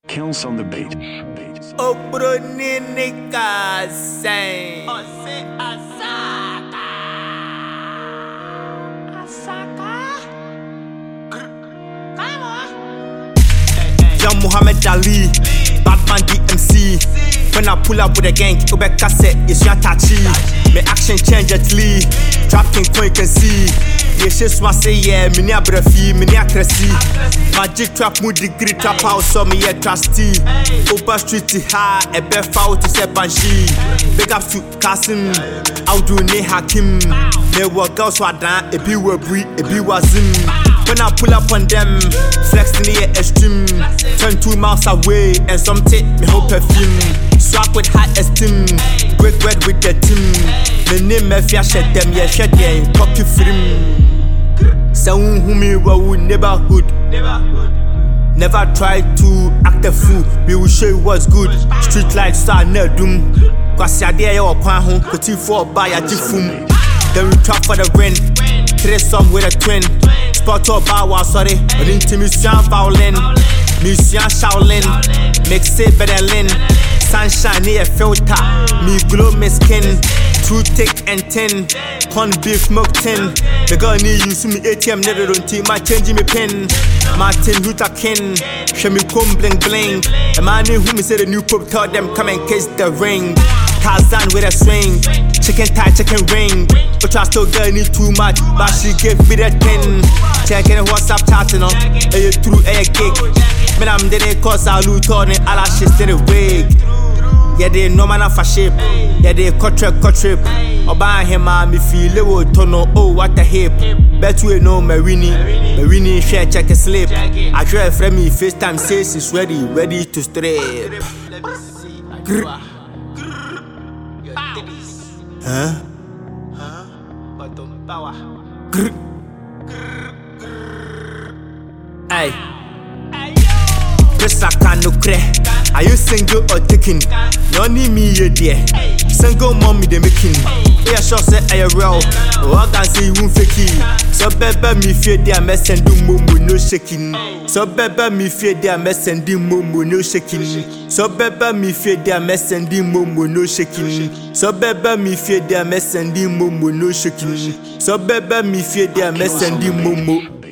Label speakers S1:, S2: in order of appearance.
S1: Kills on the beat.
S2: O Brunica say Young Muhammad Ali, Batman DMC. When I pull up with a gang, Quebec cassette, it's your touchy. My action change at Lee, trap king coin can see. Yes, just want say yeah, me near brefi, me near cressy. Magic trap mood degree trap house, so me a trusty. Opa street high, a bear foul to say banshee. Big up to Kasim, out do ne Hakim. Me work out so I done, a be were breed, a be was him. When I pull up on them, flex in the extreme. Turn 2 miles away and some take me whole perfume. Swap with high esteem, break bread with the team. The name me fear shed them, yeah shed them, copy film. Someone who me wa neighborhood. Never try to act a fool, we will show you what's good. Street lights start near doom. Cause ya there you kwan home, petit for buy a tifum. Then we trap for the win, 3 some with a twin. Spot up bar sorry, but intimation violin. Musician Shaolin, mix it better than sunshine near filter, me glow my skin. Too thick and thin, corn beef milk tin. The girl need use me ATM never don't take my change me pin. Martin Luther King, show me comb bling bling. A man who me say the new pope tell them come and kiss the ring. Tarzan with a swing, chicken tie, chicken ring. But I still girl need too much, but she gave me the 10. Checking WhatsApp chatting on, you through a gig. Man I'm dead cause I loot on it, all that shit to the wig. Yeah, they no man for shape. Yeah, they cut trip. Oba him me feel it would turn oh what a hip. Bet we know Marini share check a slip. I try friend me FaceTime says it's ready to strip. Huh? Hey. Chris I can't no cray. Are you single or taking? You need me here dear. Single mommy they making. Yeah sure say I real. Oh I can say you won't fake it. So baby me fear they mess and do mumu no shaking. So baby me fear they mess and do mumu no shaking. So baby me fear they mess and do mumu no shaking. So baby me fear they mess and do mumu no shaking. So baby me fear they mess and do mumu.